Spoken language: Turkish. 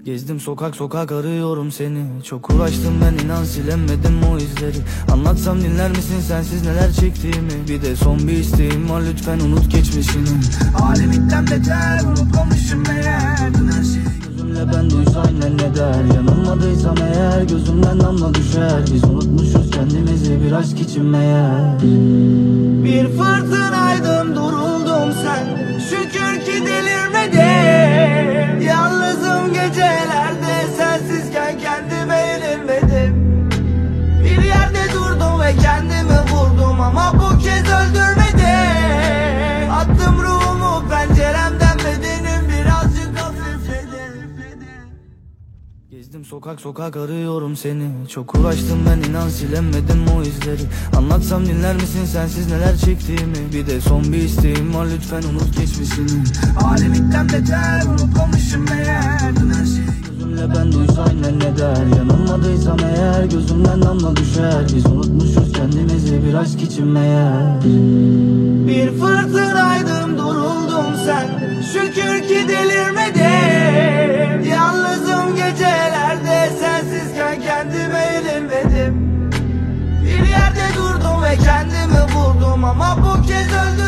Gezdim sokak sokak arıyorum seni. Çok uğraştım ben, inan silemedim o izleri. Anlatsam dinler misin sensiz neler çektiğimi? Bir de son bir isteğim var, lütfen unut geçmişini. Alemitten beter unutmamışım meğer dün her şeyi. Gözümle ben duysam ne der? Yanılmadıysam eğer gözümden damla düşer. Biz unutmuşuz kendimizi bir aşk için meğer. Bir fırtınaydım duruldum sen, şükür ki delirmedim. Yalnızım gecelerde sensizken kendime yenilmedim. Bir yerde durdum ve kendimi vurdum ama bu kez öldürmedim. Attım ruhumu penceremden, bedenim birazcık hafifledi. Gezdim sokak sokak arıyorum seni. Çok uğraştım ben, inan silemedim o izleri. Anlatsam dinler misin sensiz neler çektiğimi? Bir de son bir isteğim var, lütfen unut geçmişini. Alemitten beter unutmamışım meğer dün her şeyi. Gözümle ben duysam ne der? Yanılmadıysam eğer gözümden damla düşer. Biz unutmuşuz kendimizi bir aşk için meğer. Bir fırtınaydım duruldum sen, şükür ki delirmedim. Yalnızım gecelerde sensizken kendime yenilmedim. Bir yerde durdum ve kendimi vurdum ama bu kez öldüm.